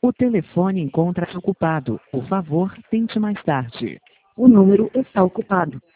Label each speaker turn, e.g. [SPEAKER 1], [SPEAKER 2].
[SPEAKER 1] O telefone encontra-se ocupado. Por favor, tente mais tarde.
[SPEAKER 2] O número está ocupado.